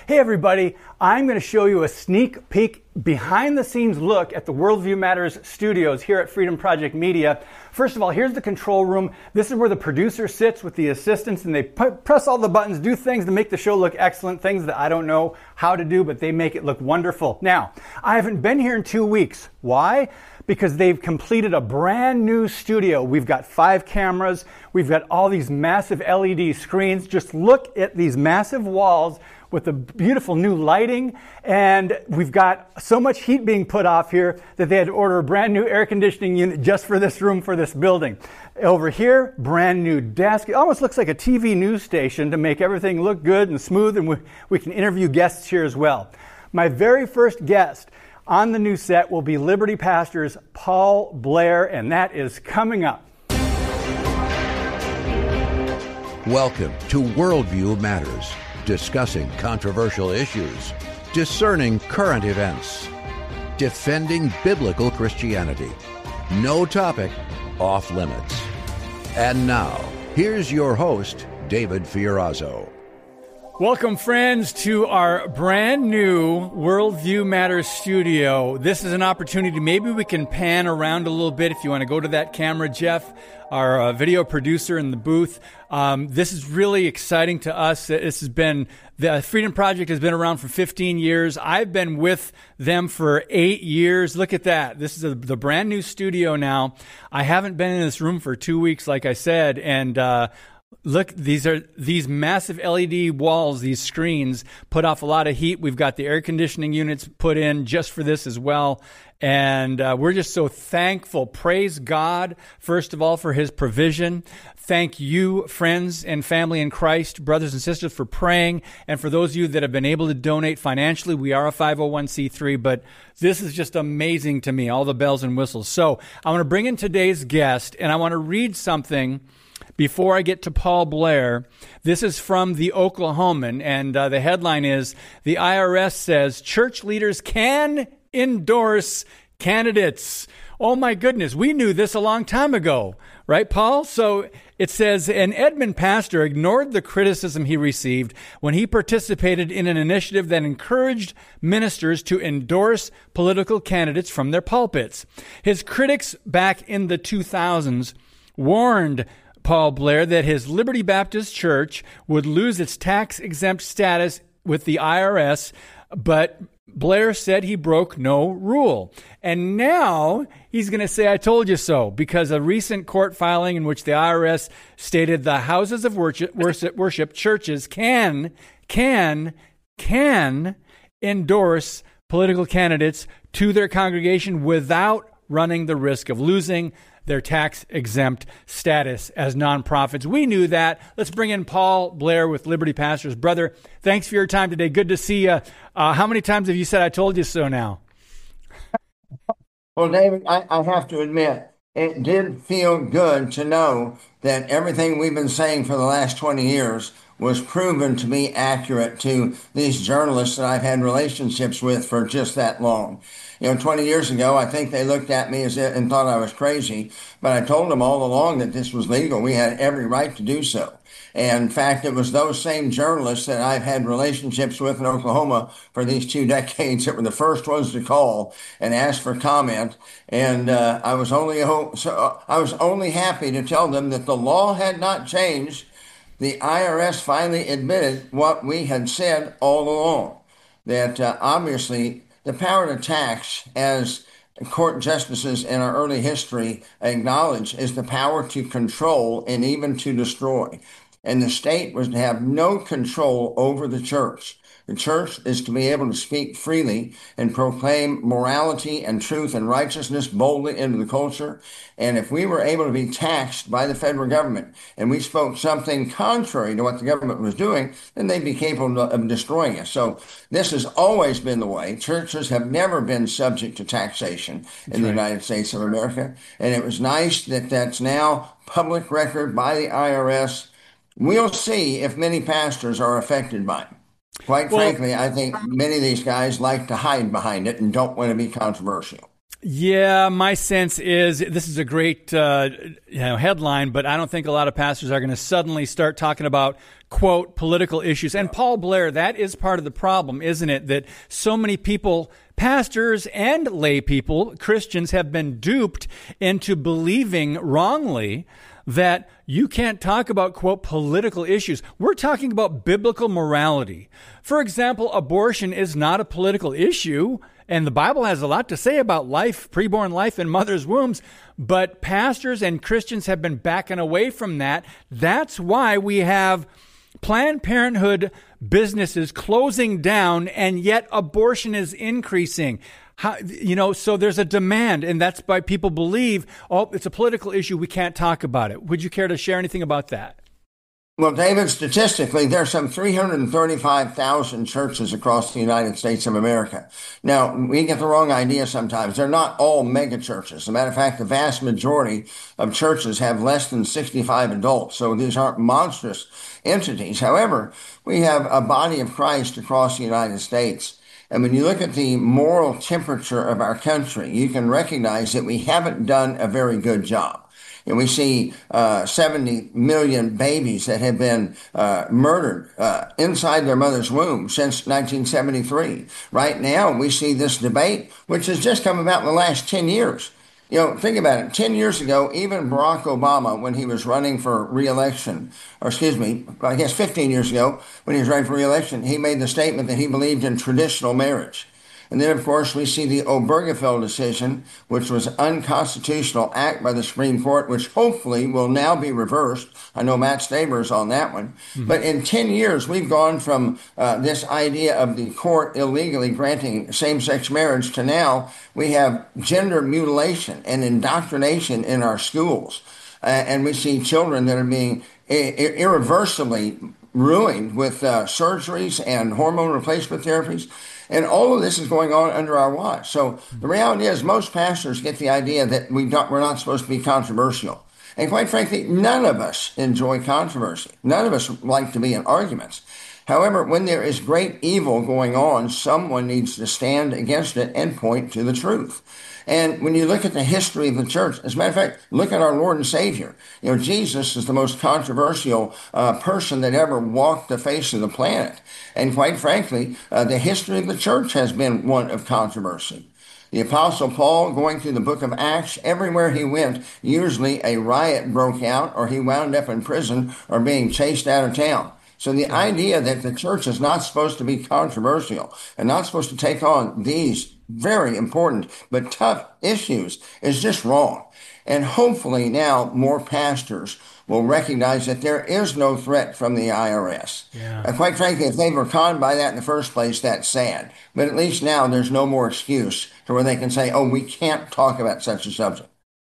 Hey everybody, I'm going to show you a sneak peek behind the scenes look at the Worldview Matters studios here at Freedom Project Media. First of all, here's the control room. This is where the producer sits with the assistants, and they press all the buttons, do things to make the show look excellent, things that I don't know how to do, but they make it look wonderful. Now, I haven't been here in 2 weeks. Why? Because they've completed a brand new studio. We've got 5 cameras. We've got all these massive LED screens. Just look at these massive walls with the beautiful new lighting. And we've got so much heat being put off here that they had to order a brand new air conditioning unit just for this room, for this building. Over here, brand new desk. It almost looks like a TV news station to make everything look good and smooth, and we can interview guests here as well. My very first guest on the new set will be Liberty Pastors Paul Blair, and that is coming up. Welcome to Worldview Matters, discussing controversial issues, discerning current events, defending biblical Christianity. No topic off limits. And now, here's your host, David Fiorazo. Welcome, friends, to our brand new Worldview Matters studio. This is an opportunity. Maybe we can pan around a little bit if you want to go to that camera, Jeff, our video producer in the booth. This is really exciting to us. This has been, the Freedom Project has been around for 15 years. I've been with them for 8 years. Look at that. This is the brand new studio now. I haven't been in this room for 2 weeks, like I said, and look, these massive LED walls, these screens put off a lot of heat. We've got the air conditioning units put in just for this as well. And we're just so thankful. Praise God, first of all, for his provision. Thank you, friends and family in Christ, brothers and sisters, for praying. And for those of you that have been able to donate financially, we are a 501c3, but this is just amazing to me, all the bells and whistles. So I want to bring in today's guest, and I want to read something before I get to Paul Blair. This is from the Oklahoman, and the headline is, the IRS says church leaders can endorse candidates. Oh my goodness, we knew this a long time ago, right, Paul? So it says, an Edmond pastor ignored the criticism he received when he participated in an initiative that encouraged ministers to endorse political candidates from their pulpits. His critics back in the 2000s warned Paul Blair that his Liberty Baptist Church would lose its tax-exempt status with the IRS, but Blair said he broke no rule. And now he's going to say, I told you so, because a recent court filing in which the IRS stated the houses of worship churches can endorse political candidates to their congregation without running the risk of losing their tax-exempt status as nonprofits. We knew that. Let's bring in Paul Blair with Liberty Pastors. Brother, thanks for your time today. Good to see you. How many times have you said, I told you so now? Well, David, I have to admit, it did feel good to know that everything we've been saying for the last 20 years was proven to be accurate to these journalists that I've had relationships with for just that long. 20 years ago, I think they looked at me and thought I was crazy, but I told them all along that this was legal. We had every right to do so. And in fact, it was those same journalists that I've had relationships with in Oklahoma for these 2 decades that were the first ones to call and ask for comment. And I was only happy to tell them that the law had not changed. The IRS finally admitted what we had said all along, that obviously the power to tax, as court justices in our early history acknowledge, is the power to control and even to destroy. And the state was to have no control over the church. The church is to be able to speak freely and proclaim morality and truth and righteousness boldly into the culture. And if we were able to be taxed by the federal government and we spoke something contrary to what the government was doing, then they'd be capable of destroying us. So this has always been the way. Churches have never been subject to taxation in the United States of America. And it was nice that that's now public record by the IRS. We'll see if many pastors are affected by it. Quite frankly, I think many of these guys like to hide behind it and don't want to be controversial. Yeah, my sense is this is a great headline, but I don't think a lot of pastors are going to suddenly start talking about, quote, political issues. And Paul Blair, that is part of the problem, isn't it? That so many people, pastors and lay people, Christians, have been duped into believing wrongly that you can't talk about, quote, political issues. We're talking about biblical morality. For example, abortion is not a political issue, and the Bible has a lot to say about life, preborn life in mothers' wombs, but pastors and Christians have been backing away from that. That's why we have Planned Parenthood businesses closing down, and yet abortion is increasing. So there's a demand, and that's why people believe, oh, it's a political issue, we can't talk about it. Would you care to share anything about that? Well, David, statistically, there's some 335,000 churches across the United States of America. Now, we get the wrong idea sometimes. They're not all mega churches. As a matter of fact, the vast majority of churches have less than 65 adults, so these aren't monstrous entities. However, we have a body of Christ across the United States. And when you look at the moral temperature of our country, you can recognize that we haven't done a very good job. And we see 70 million babies that have been murdered inside their mother's womb since 1973. Right now, we see this debate, which has just come about in the last 10 years. Think about it. 10 years ago, even Barack Obama, when he was running for re-election, or excuse me, I guess 15 years ago, when he was running for re-election, he made the statement that he believed in traditional marriage. And then, of course, we see the Obergefell decision, which was an unconstitutional act by the Supreme Court, which hopefully will now be reversed. I know Matt Staber's on that one. Mm-hmm. But in 10 years, we've gone from this idea of the court illegally granting same-sex marriage to now we have gender mutilation and indoctrination in our schools. And we see children that are being irreversibly ruined with surgeries and hormone replacement therapies. And all of this is going on under our watch. So the reality is most pastors get the idea that we're not supposed to be controversial. And quite frankly, none of us enjoy controversy. None of us like to be in arguments. However, when there is great evil going on, someone needs to stand against it and point to the truth. And when you look at the history of the church, as a matter of fact, look at our Lord and Savior. Jesus is the most controversial person that ever walked the face of the planet. And quite frankly, the history of the church has been one of controversy. The Apostle Paul, going through the book of Acts, everywhere he went, usually a riot broke out, or he wound up in prison or being chased out of town. So the idea that the church is not supposed to be controversial and not supposed to take on these very important but tough issues is just wrong. And hopefully now more pastors will recognize that there is no threat from the IRS. Yeah. Quite frankly, if they were conned by that in the first place, that's sad. But at least now there's no more excuse to where they can say, oh, we can't talk about such a subject.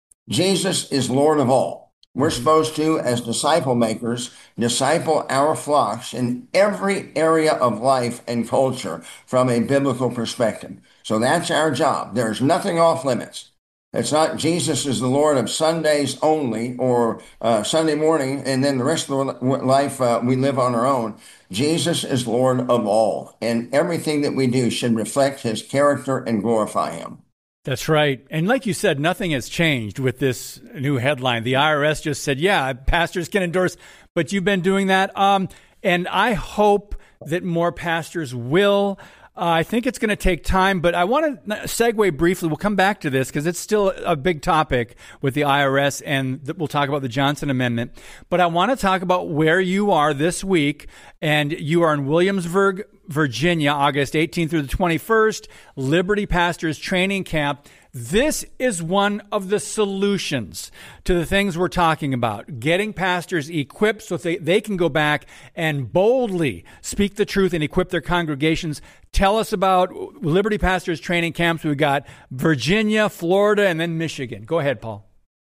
Jesus is Lord of all. We're supposed to, as disciple makers, disciple our flocks in every area of life and culture from a biblical perspective. So that's our job. There's nothing off limits. It's not Jesus is the Lord of Sundays only, or Sunday morning, and then the rest of the life we live on our own. Jesus is Lord of all, and everything that we do should reflect his character and glorify him. That's right. And like you said, nothing has changed with this new headline. The IRS just said, yeah, pastors can endorse, but you've been doing that. And I hope that more pastors will. I think it's going to take time, but I want to segue briefly. We'll come back to this because it's still a big topic with the IRS, and we'll talk about the Johnson Amendment. But I want to talk about where you are this week, and you are in Williamsburg, Virginia, August 18th through the 21st, Liberty Pastors Training Camp. This is one of the solutions to the things we're talking about, getting pastors equipped so they can go back and boldly speak the truth and equip their congregations. Tell us about Liberty Pastors Training Camps. We've got Virginia, Florida, and then Michigan. Go ahead, Paul.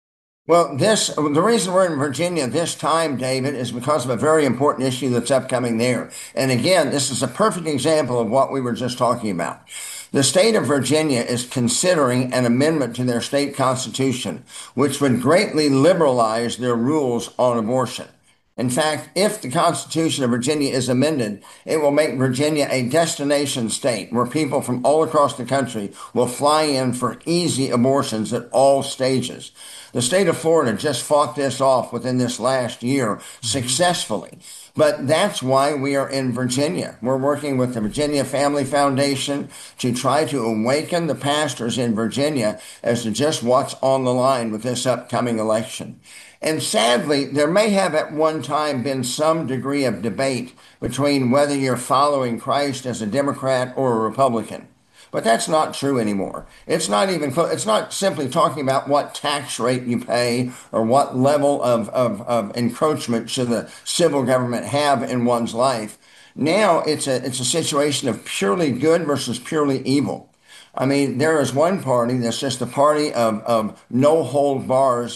Well, the reason we're in Virginia this time, David, is because of a very important issue that's upcoming there. And again, this is a perfect example of what we were just talking about. The state of Virginia is considering an amendment to their state constitution, which would greatly liberalize their rules on abortion. In fact, if the Constitution of Virginia is amended, it will make Virginia a destination state where people from all across the country will fly in for easy abortions at all stages. The state of Florida just fought this off within this last year successfully. But that's why we are in Virginia. We're working with the Virginia Family Foundation to try to awaken the pastors in Virginia as to just what's on the line with this upcoming election. And sadly, there may have at one time been some degree of debate between whether you're following Christ as a Democrat or a Republican. But that's not true anymore. It's not simply talking about what tax rate you pay or what level of encroachment should the civil government have in one's life. Now it's a situation of purely good versus purely evil. I mean, there is one party that's just a party of no holds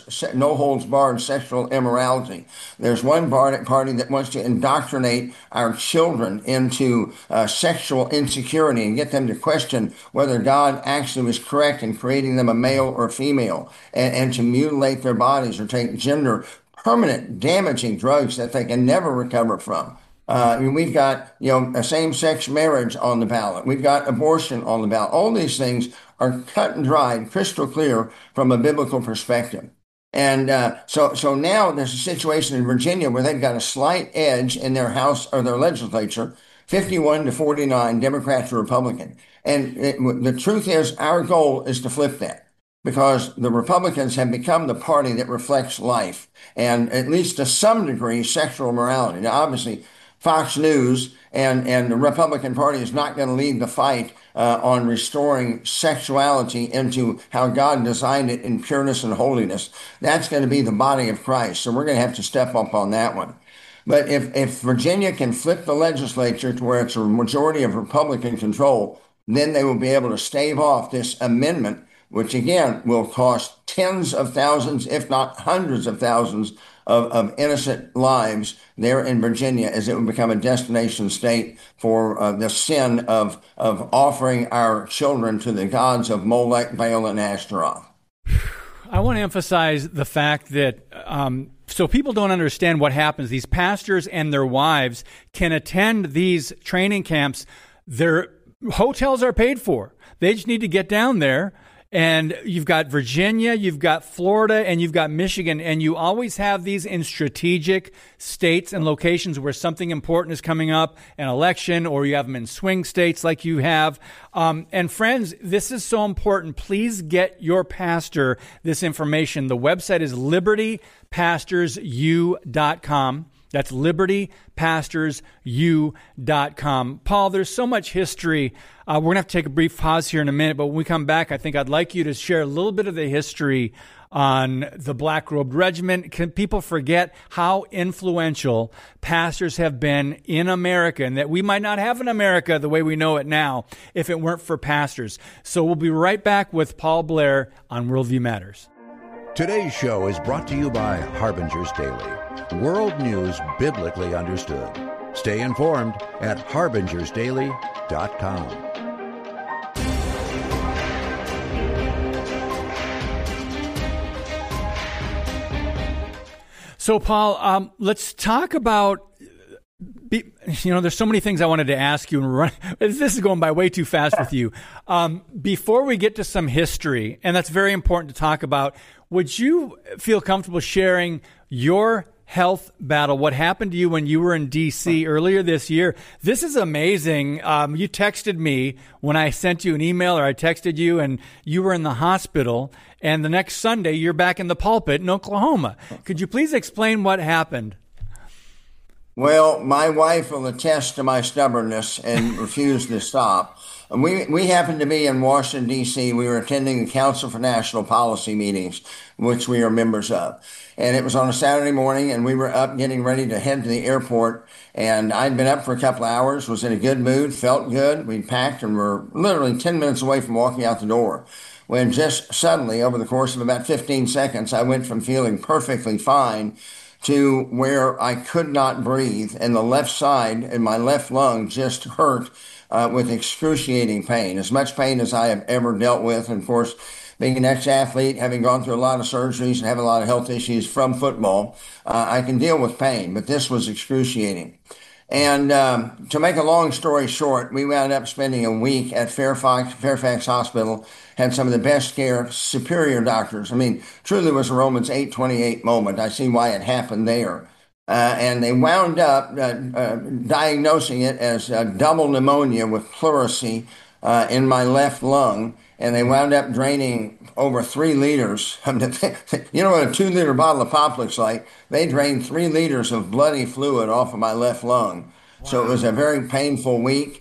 barred sexual immorality. There's one party that wants to indoctrinate our children into sexual insecurity and get them to question whether God actually was correct in creating them a male or female, and to mutilate their bodies or take permanent damaging drugs that they can never recover from. We've got, a same-sex marriage on the ballot. We've got abortion on the ballot. All these things are cut and dried, crystal clear from a biblical perspective. And so now there's a situation in Virginia where they've got a slight edge in their House or their legislature, 51-49, Democrat to Republican. And the truth is, our goal is to flip that, because the Republicans have become the party that reflects life and, at least to some degree, sexual morality. Now, obviously, Fox News and the Republican Party is not going to lead the fight on restoring sexuality into how God designed it in pureness and holiness. That's going to be the body of Christ. So we're going to have to step up on that one. But if Virginia can flip the legislature to where it's a majority of Republican control, then they will be able to stave off this amendment, which again will cost tens of thousands, if not hundreds of thousands of innocent lives there in Virginia, as it would become a destination state for the sin of offering our children to the gods of Molech, Baal, and Ashtaroth. I want to emphasize the fact that so people don't understand what happens. These pastors and their wives can attend these training camps. Their hotels are paid for. They just need to get down there. And you've got Virginia, you've got Florida, and you've got Michigan, and you always have these in strategic states and locations where something important is coming up, an election, or you have them in swing states like you have. And friends, this is so important. Please get your pastor this information. The website is libertypastorsu.com. That's libertypastorsu.com. Paul, there's so much history. We're going to have to take a brief pause here in a minute, but when we come back, I think I'd like you to share a little bit of the history on the Black Robed Regiment. Can people forget how influential pastors have been in America, and that we might not have an America the way we know it now if it weren't for pastors? So we'll be right back with Paul Blair on Worldview Matters. Today's show is brought to you by Harbinger's Daily. World news biblically understood. Stay informed at harbingersdaily.com. So, Paul, let's talk about, there's so many things I wanted to ask you. And this is going by way too fast with you. Before we get to some history, and that's very important to talk about, would you feel comfortable sharing your health battle, what happened to you when you were in D.C. earlier this year? This is amazing. You texted me when I sent you an email, or I texted you, and you were in the hospital, and the next Sunday you're back in the pulpit in Oklahoma. Could you please explain what happened? Well, my wife will attest to my stubbornness and refuse to stop. We happened to be in Washington, D.C. We were attending the Council for National Policy meetings, which we are members of. And it was on a Saturday morning, and we were up getting ready to head to the airport. And I'd been up for a couple of hours, was in a good mood, felt good. We'd packed and were literally 10 minutes away from walking out the door, when just suddenly, over the course of about 15 seconds, I went from feeling perfectly fine to where I could not breathe, and the left side and my left lung just hurt with excruciating pain, as much pain as I have ever dealt with. And of course, being an ex-athlete, having gone through a lot of surgeries and having a lot of health issues from football, I can deal with pain, but this was excruciating. And to make a long story short, we wound up spending a week at Fairfax Hospital, had some of the best care, superior doctors. I mean, truly was a Romans 8:28 moment. I see why it happened there. And they wound up diagnosing it as double pneumonia with pleurisy in my left lung. And they wound up draining over 3 liters. You know what a 2 liter bottle of pop looks like? They drained 3 liters of bloody fluid off of my left lung. Wow. So it was a very painful week.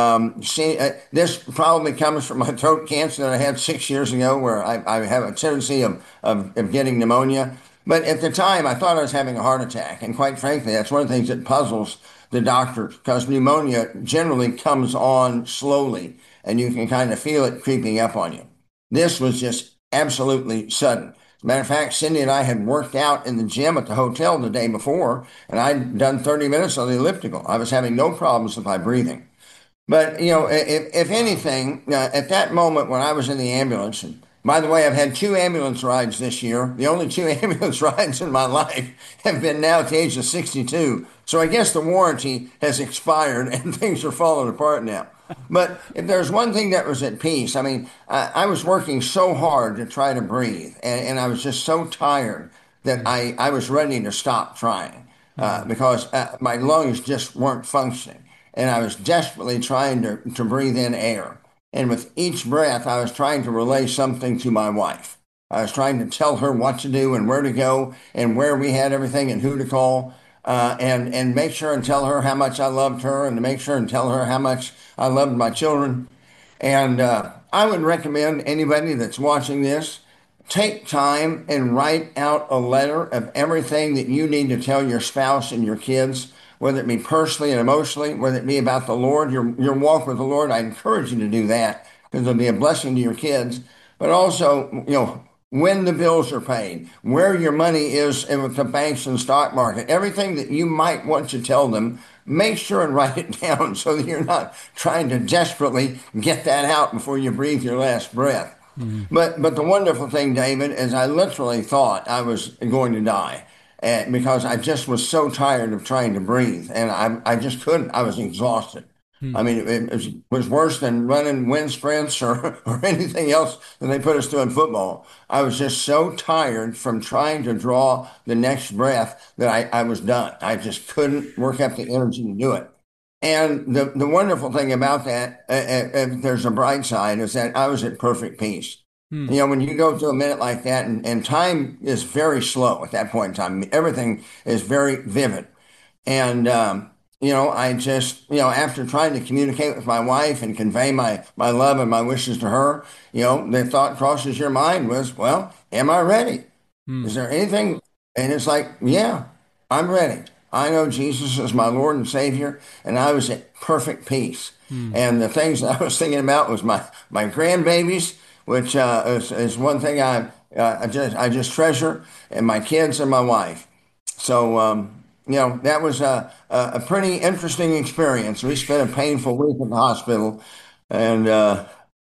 This probably comes from my throat cancer that I had 6 years ago, where I have a tendency of getting pneumonia. But at the time, I thought I was having a heart attack. And quite frankly, that's one of the things that puzzles the doctors, because pneumonia generally comes on slowly and you can kind of feel it creeping up on you. This was just absolutely sudden. As a matter of fact, Cindy and I had worked out in the gym at the hotel the day before, and I'd done 30 minutes on the elliptical. I was having no problems with my breathing. But, you know, if anything, at that moment when I was in the ambulance, and by the way, I've had 2 ambulance rides this year. The only 2 ambulance rides in my life have been now at the age of 62. So I guess the warranty has expired and things are falling apart now. But if there's one thing that was at peace, I mean, I was working so hard to try to breathe, and I was just so tired that I was ready to stop trying because my lungs just weren't functioning. And I was desperately trying to breathe in air. And with each breath, I was trying to relay something to my wife. I was trying to tell her what to do and where to go and where we had everything and who to call, and make sure and tell her how much I loved her, and to make sure and tell her how much I loved my children. And I would recommend anybody that's watching this, take time and write out a letter of everything that you need to tell your spouse and your kids, whether it be personally and emotionally, whether it be about the Lord, your walk with the Lord. I encourage you to do that, because it'll be a blessing to your kids. But also, you know, when the bills are paid, where your money is with the banks and stock market, everything that you might want to tell them, make sure and write it down so that you're not trying to desperately get that out before you breathe your last breath. Mm-hmm. But the wonderful thing, David, is I literally thought I was going to die. Because I just was so tired of trying to breathe, and I just couldn't. I was exhausted. I mean, it was worse than running wind sprints or anything else that they put us through in football. I was just so tired from trying to draw the next breath that I was done. I just couldn't work up the energy to do it. And the wonderful thing about that, if there's a bright side, is that I was at perfect peace. You know, when you go through a minute like that, and time is very slow at that point in time, everything is very vivid. And, you know, I just, you know, after trying to communicate with my wife and convey my love and my wishes to her, you know, the thought crosses your mind was, well, am I ready? Is there anything? And it's like, yeah, I'm ready. I know Jesus is my Lord and Savior, and I was at perfect peace. And the things that I was thinking about was my grandbabies, which is one thing I just treasure, and my kids and my wife. So, you know, that was a pretty interesting experience. We spent a painful week in the hospital, and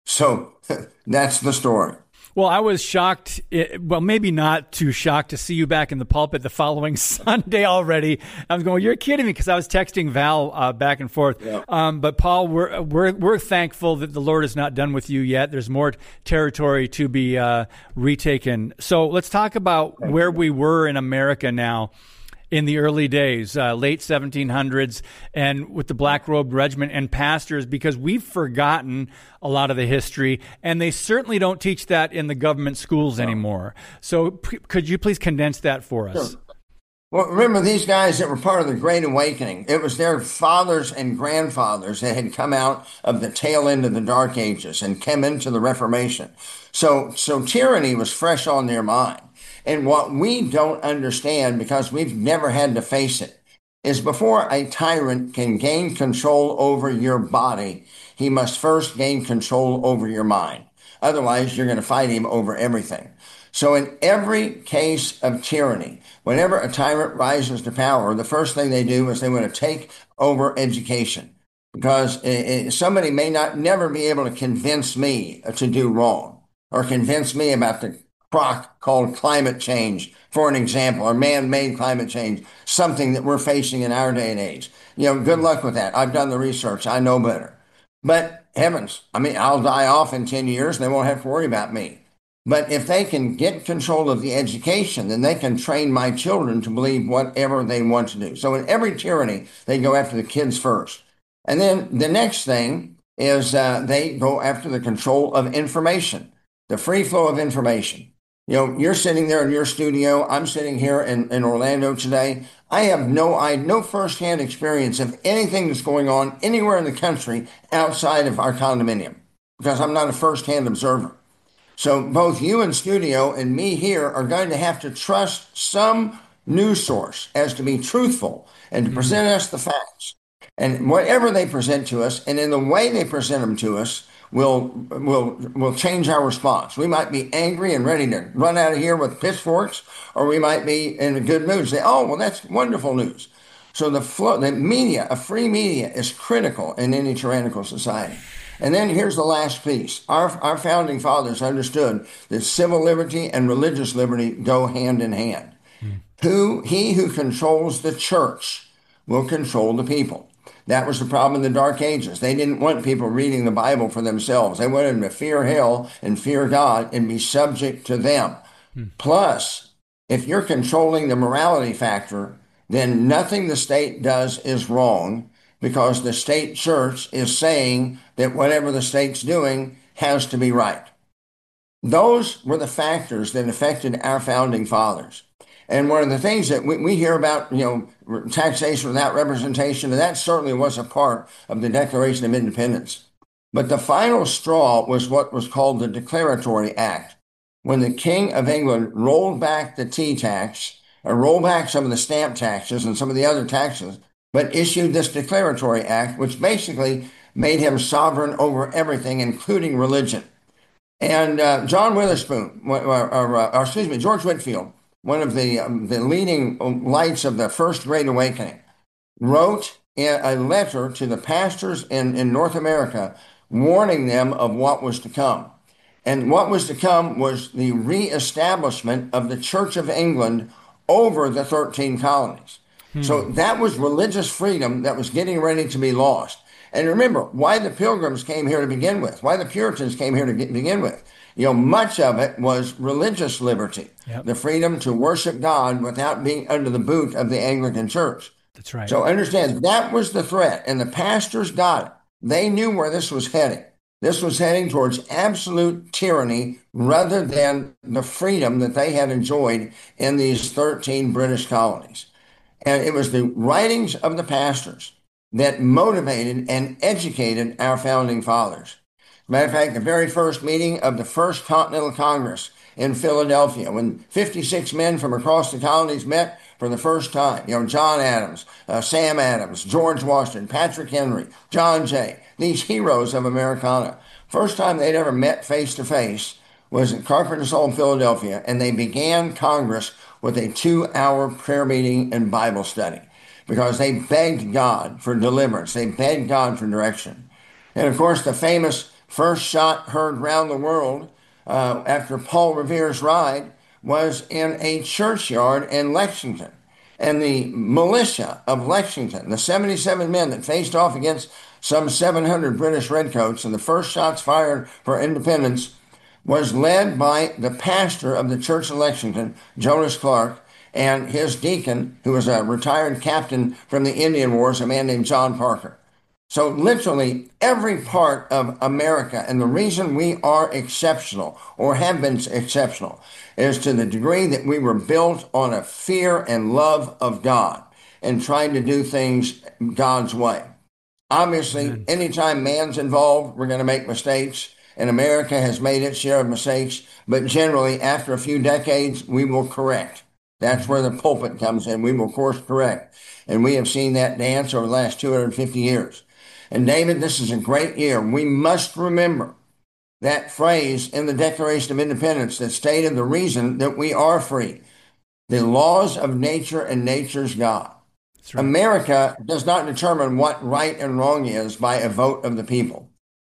so that's the story. Well, I was shocked, well, maybe not too shocked to see you back in the pulpit the following Sunday already. I was going, you're kidding me, because I was texting Val back and forth. Yeah. But Paul, we're thankful that the Lord is not done with you yet. There's more territory to be retaken. So let's talk about where we were in America now in the early days, late 1700s, and with the Black Robe Regiment and pastors, because we've forgotten a lot of the history, and they certainly don't teach that in the government schools anymore. So could you please condense that for us? Sure. Well, remember these guys that were part of the Great Awakening. It was their fathers and grandfathers that had come out of the tail end of the Dark Ages and come into the Reformation. So tyranny was fresh on their mind. And what we don't understand, because we've never had to face it, is before a tyrant can gain control over your body, he must first gain control over your mind. Otherwise, you're going to fight him over everything. So in every case of tyranny, whenever a tyrant rises to power, the first thing they do is they want to take over education, because somebody may never be able to convince me to do wrong. or convince me about the crock called climate change, for an example, or man-made climate change, something that we're facing in our day and age. Good luck with that. I've done the research. I know better. But heavens, I mean, I'll die off in 10 years and they won't have to worry about me. But if they can get control of the education, then they can train my children to believe whatever they want to do. So in every tyranny, they go after the kids first. And then the next thing is they go after the control of information, the free flow of information. You're sitting there in your studio. I'm sitting here in Orlando today. I have no firsthand experience of anything that's going on anywhere in the country outside of our condominium because I'm not a firsthand observer. So both you in studio and me here are going to have to trust some news source as to be truthful and to present us the facts. And whatever they present to us, and in the way they present them to us, will change our response. We might be angry and ready to run out of here with pitchforks, or we might be in a good mood. Say, "Oh, well, that's wonderful news." So the media, a free media, is critical in any tyrannical society. And then here's the last piece. Our founding fathers understood that civil liberty and religious liberty go hand in hand. He who controls the church will control the people. That was the problem in the Dark Ages. They didn't want people reading the Bible for themselves. They wanted them to fear hell and fear God and be subject to them. Plus, if you're controlling the morality factor, then nothing the state does is wrong because the state church is saying that whatever the state's doing has to be right. Those were the factors that affected our founding fathers. And one of the things that we hear about, taxation without representation, and that certainly was a part of the Declaration of Independence. But the final straw was what was called the Declaratory Act, when the King of England rolled back the tea tax, or rolled back some of the stamp taxes and some of the other taxes, but issued this Declaratory Act, which basically made him sovereign over everything, including religion. And John Witherspoon, George Whitefield, one of the leading lights of the First Great Awakening, wrote a letter to the pastors in North America warning them of what was to come. And what was to come was the reestablishment of the Church of England over the 13 colonies. So that was religious freedom that was getting ready to be lost. And remember, why the Pilgrims came here to begin with, why the Puritans came here to begin with. Much of it was religious liberty, the freedom to worship God without being under the boot of the Anglican Church. That's right. So understand, that was the threat, and the pastors got it. They knew where this was heading. This was heading towards absolute tyranny rather than the freedom that they had enjoyed in these 13 British colonies. And it was the writings of the pastors that motivated and educated our founding fathers. As a matter of fact, the very first meeting of the First Continental Congress in Philadelphia, when 56 men from across the colonies met for the first time, John Adams, Sam Adams, George Washington, Patrick Henry, John Jay, these heroes of Americana. First time they'd ever met face to face was at Carpenter's Hall in Philadelphia, and they began Congress with a 2-hour prayer meeting and Bible study because they begged God for deliverance. They begged God for direction. And of course, the famous first shot heard round the world after Paul Revere's ride was in a churchyard in Lexington. And the militia of Lexington, the 77 men that faced off against some 700 British redcoats, and the first shots fired for independence, was led by the pastor of the Church of Lexington, Jonas Clark, and his deacon, who was a retired captain from the Indian Wars, a man named John Parker. So literally every part of America, and the reason we are exceptional or have been exceptional is to the degree that we were built on a fear and love of God and trying to do things God's way. Obviously, anytime man's involved, we're going to make mistakes, and America has made its share of mistakes, but generally after a few decades, we will correct. That's where the pulpit comes in. We will course correct. And we have seen that dance over the last 250 years. And David, this is a great year. We must remember that phrase in the Declaration of Independence that stated the reason that we are free. The laws of nature and nature's God. Right. America does not determine what right and wrong is by a vote of the people.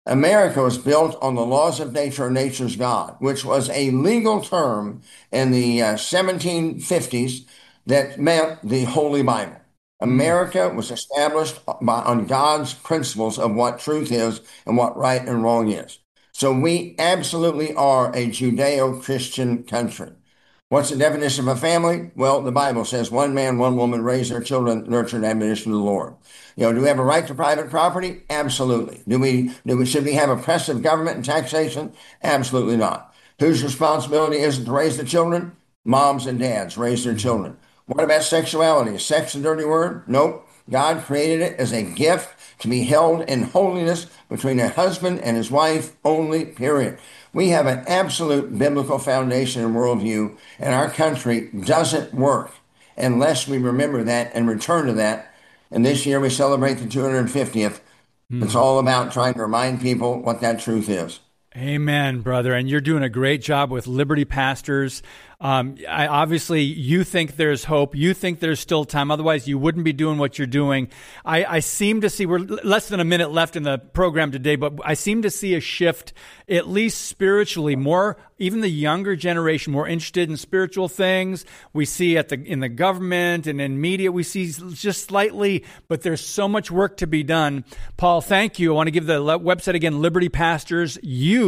America was built on the laws of nature or nature's God, which was a legal term in the 1750s that meant the Holy Bible. America was established on God's principles of what truth is and what right and wrong is. So we absolutely are a Judeo-Christian country. What's the definition of a family? Well, the Bible says one man, one woman raise their children, nurture and admonition of the Lord. Do we have a right to private property? Absolutely. Should we have oppressive government and taxation? Absolutely not. Whose responsibility is it to raise the children? Moms and dads raise their children. What about sexuality? Is sex a dirty word? Nope. God created it as a gift to be held in holiness between a husband and his wife only, period. We have an absolute biblical foundation and worldview, and our country doesn't work unless we remember that and return to that. And this year we celebrate the 250th. It's all about trying to remind people what that truth is. Amen, brother. And you're doing a great job with Liberty Pastors. Obviously, you think there's hope. You think there's still time. Otherwise, you wouldn't be doing what you're doing. I seem to see, we're less than a minute left in the program today, but I seem to see a shift, at least spiritually, more, even the younger generation, more interested in spiritual things. We see in the government and in media, we see just slightly, but there's so much work to be done. Paul, thank you. I want to give the website again, Liberty Pastors,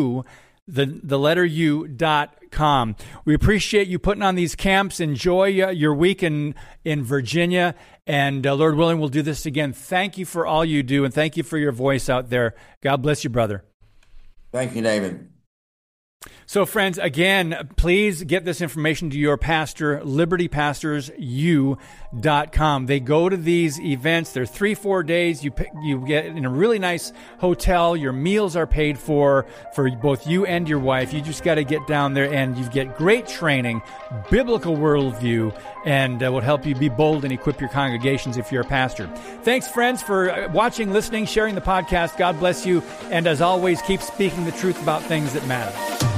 the letter U.com. We appreciate you putting on these camps. Enjoy your week in Virginia. And Lord willing, we'll do this again. Thank you for all you do, and thank you for your voice out there. God bless you, brother. Thank you, David. So, friends, again, please get this information to your pastor, libertypastorsu.com. They go to these events. They're 3-4 days. You get in a really nice hotel. Your meals are paid for both you and your wife. You just got to get down there, and you get great training, biblical worldview, and will help you be bold and equip your congregations if you're a pastor. Thanks, friends, for watching, listening, sharing the podcast. God bless you. And as always, keep speaking the truth about things that matter.